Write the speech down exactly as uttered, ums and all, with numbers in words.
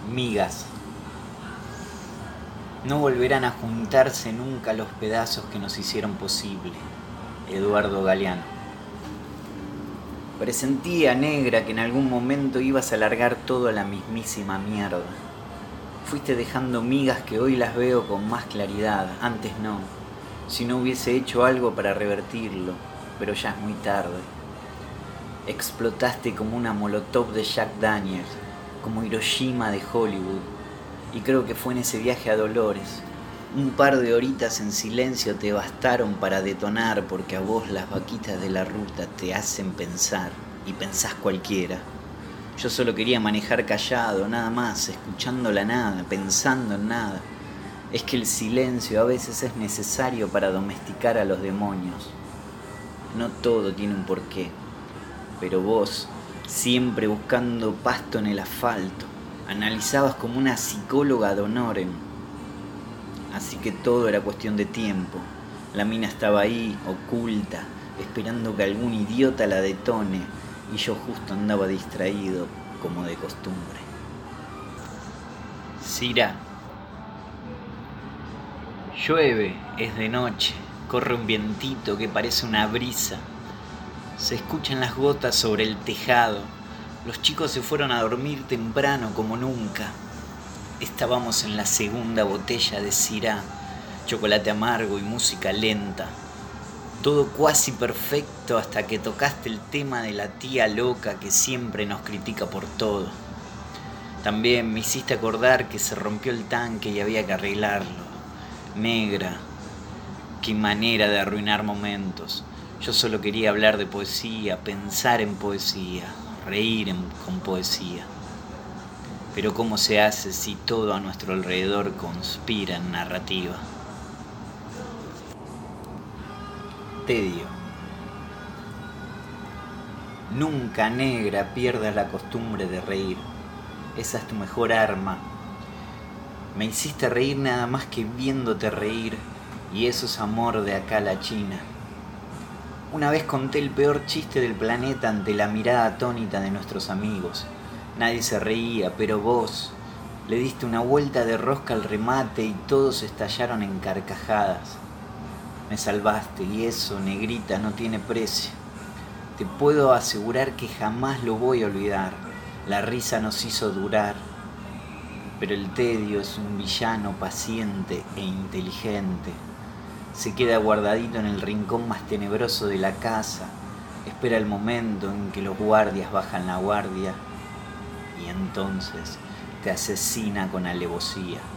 Migas. No volverán a juntarse nunca los pedazos que nos hicieron posible. Eduardo Galeano. Presentía, negra, que en algún momento ibas a largar todo a la mismísima mierda. Fuiste dejando migas que hoy las veo con más claridad, antes no. Si no hubiese hecho algo para revertirlo, pero ya es muy tarde. Explotaste como una molotov de Jack Daniels, como Hiroshima de Hollywood. Y creo que fue en ese viaje a Dolores. Un par de horitas en silencio te bastaron para detonar, porque a vos las vaquitas de la ruta te hacen pensar, y pensás cualquiera. Yo solo quería manejar callado, nada más, escuchando la nada, pensando en nada. Es que el silencio a veces es necesario para domesticar a los demonios. No todo tiene un porqué, pero vos, siempre buscando pasto en el asfalto, analizabas como una psicóloga ad honorem. Así que todo era cuestión de tiempo. La mina estaba ahí, oculta, esperando que algún idiota la detone, y yo justo andaba distraído, como de costumbre. Cira. Llueve, es de noche, corre un vientito que parece una brisa. Se escuchan las gotas sobre el tejado. Los chicos se fueron a dormir temprano como nunca. Estábamos en la segunda botella de Syrah, chocolate amargo y música lenta. Todo cuasi perfecto hasta que tocaste el tema de la tía loca que siempre nos critica por todo. También me hiciste acordar que se rompió el tanque y había que arreglarlo. Negra, qué manera de arruinar momentos. Yo solo quería hablar de poesía, pensar en poesía, reír en, con poesía. Pero ¿cómo se hace si todo a nuestro alrededor conspira en narrativa? Tedio. Nunca, negra, pierdas la costumbre de reír. Esa es tu mejor arma. Me hiciste reír nada más que viéndote reír, y eso es amor de acá a la China. Una vez conté el peor chiste del planeta ante la mirada atónita de nuestros amigos. Nadie se reía, pero vos le diste una vuelta de rosca al remate y todos estallaron en carcajadas. Me salvaste y eso, negrita, no tiene precio. Te puedo asegurar que jamás lo voy a olvidar. La risa nos hizo durar. Pero el tedio es un villano paciente e inteligente. Se queda guardadito en el rincón más tenebroso de la casa. Espera el momento en que los guardias bajan la guardia y entonces te asesina con alevosía.